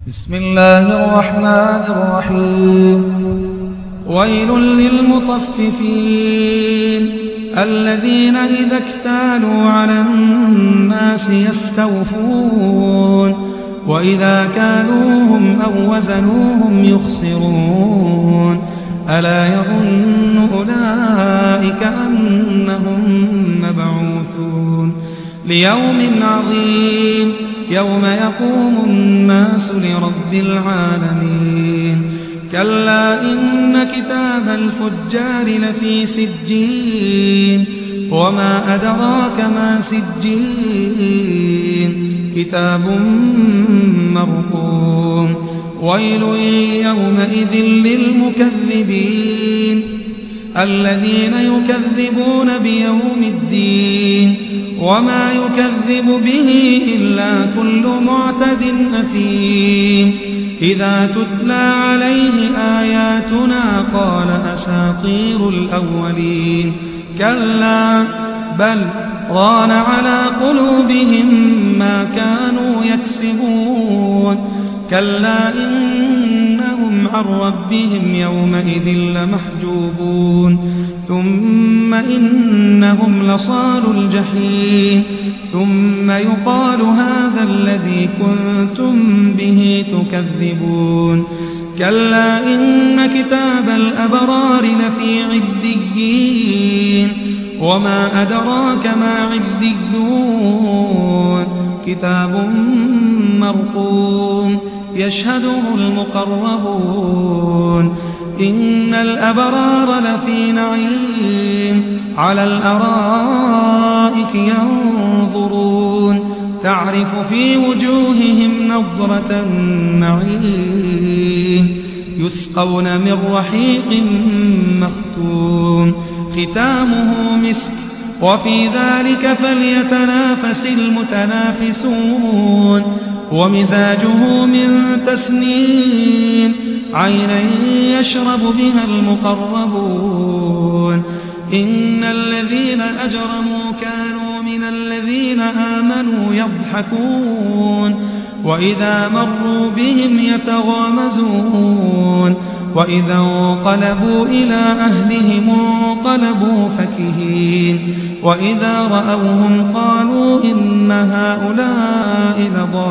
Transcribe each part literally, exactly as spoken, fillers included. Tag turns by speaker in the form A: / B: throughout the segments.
A: بسم الله الرحمن الرحيم. ويل للمطففين الذين إذا اكتالوا على الناس يستوفون وإذا كالوهم أو وزنوهم يخسرون ألا يظن أولئك أنهم مبعوثون ليوم عظيم يوم يقوم الناس لرب العالمين. كلا إن كتاب الفجار لفي سجين وما أدراك ما سجين كتاب مرقوم. ويل يومئذ للمكذبين الذين يكذبون بيوم الدين وما يكذب به إلا كل معتد أثيم. إذا تتلى عليه آياتنا قال أساطير الأولين كلا بل ران على قلوبهم ما كانوا يكسبون. كلا إنهم عن ربهم يومئذ لمحجوبون ثم إنهم لصال الجحيم ثم يقال هذا الذي كنتم به تكذبون. كلا إن كتاب الأبرار لفي عليين وما أدراك ما عليون كتاب مرقوم يشهده المقربون. إن الأبرار لفي نعيم على الأرائك ينظرون تعرف في وجوههم نضرة النعيم يسقون من رحيق مختوم ختامه مسك وفي ذلك فليتنافس المتنافسون. ومزاجه من تسنيم عينا يشرب بها المقربون. إن الذين أجرموا كانوا من الذين آمنوا يضحكون وإذا مروا بهم يتغامزون وإذا انقلبوا إلى أهلهم انقلبوا فكهين وإذا رأوهم قالوا إن هؤلاء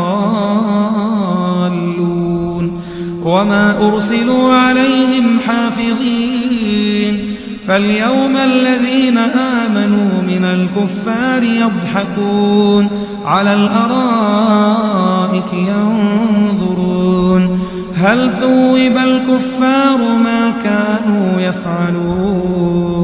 A: لضالون وما أرسلوا عليهم حافظين. فاليوم الذين آمنوا من الكفار يضحكون على الأرائك ينظرون هل ثوب الكفار ما كانوا يفعلون.